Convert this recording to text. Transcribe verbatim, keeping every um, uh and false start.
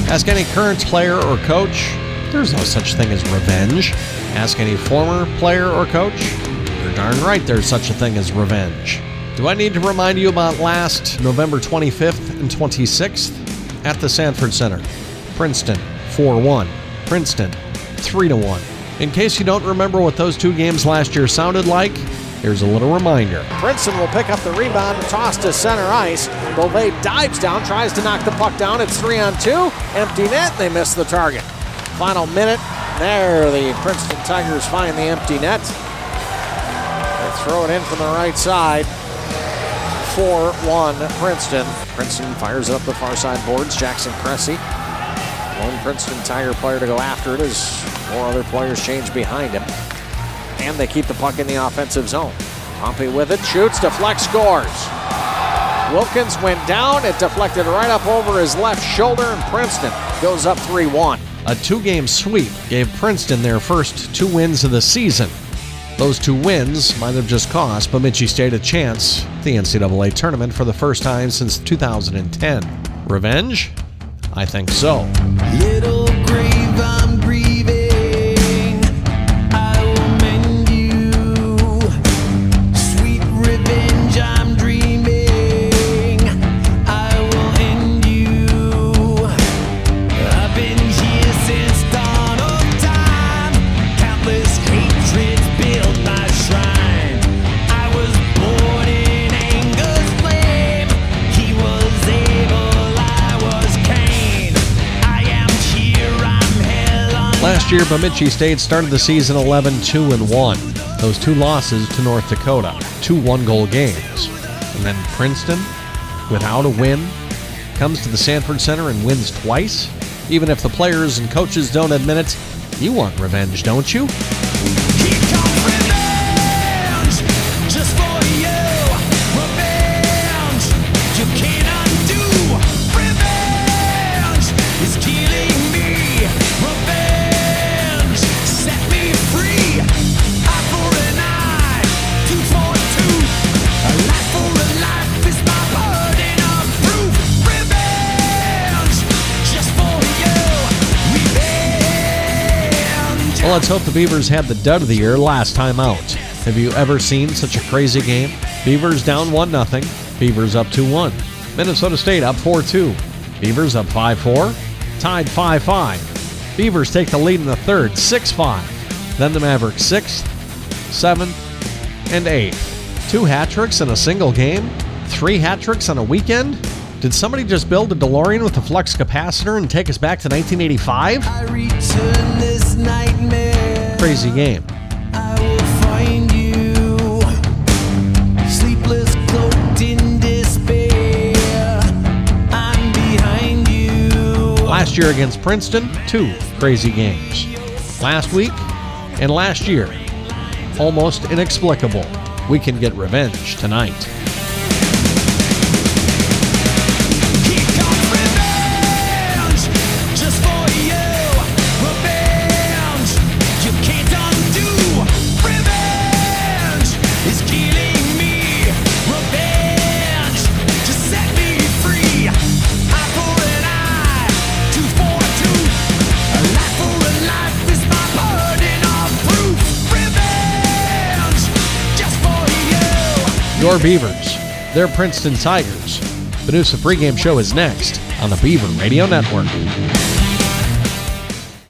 Ask any current player or coach. There's no such thing as revenge. Ask any former player or coach. You're darn right there's such a thing as revenge. Do I need to remind you about last November twenty-fifth and twenty-sixth at the Sanford Center? Princeton, four one. Princeton, three to one. In case you don't remember what those two games last year sounded like, here's a little reminder. Princeton will pick up the rebound and toss to center ice. Beauvais dives down, tries to knock the puck down. It's three on two. Empty net. They miss the target. Final minute. There, the Princeton Tigers find the empty net. They throw it in from the right side. four one Princeton. Princeton fires it up the far side boards. Jackson Cressy, lone Princeton Tiger player to go after it as four other players change behind him. And they keep the puck in the offensive zone. Pompey with it, shoots, deflects, scores. Wilkins went down. It deflected right up over his left shoulder, and Princeton goes up three one. A two-game sweep gave Princeton their first two wins of the season. Those two wins might have just cost Bemidji State a chance at the N C double A tournament for the first time since two thousand ten. Revenge? I think so. Little grave I'm grieving. Last year, Bemidji State started the season eleven two and one. Those two losses to North Dakota, two one-goal games. And then Princeton, without a win, comes to the Sanford Center and wins twice. Even if the players and coaches don't admit it, you want revenge, don't you? Here comes revenge, just for you. Revenge, you can't undo. Revenge is killing me. Revenge, set me free. Eye for an eye, two for two. A life for a life is my burden of proof. Revenge, just for you. Revenge. Well, let's hope the Beavers had the dud of the year last time out. Have you ever seen such a crazy game? Beavers down one nothing. Beavers up two one. Minnesota State up four two. Beavers up five four. Tied five five. Beavers take the lead in the third, six five. Then the Mavericks sixth, seventh, and eighth. Two hat tricks in a single game? Three hat tricks on a weekend? Did somebody just build a DeLorean with a flux capacitor and take us back to nineteen eighty-five? I return this nightmare. Crazy game. I will find you, sleepless, cloaked in despair. I'm behind you. Last year against Princeton, two crazy games. Last week and last year, almost inexplicable. We can get revenge tonight. Here comes revenge, just for you. Revenge, you can't undo. Revenge is killing me. Revenge, just set me free. Eye for an eye, two for two. A life for a life is my burden of proof. Revenge, just for you. Your Beavers, their Princeton Tigers. The Noosa pregame show is next on the Beaver Radio Network.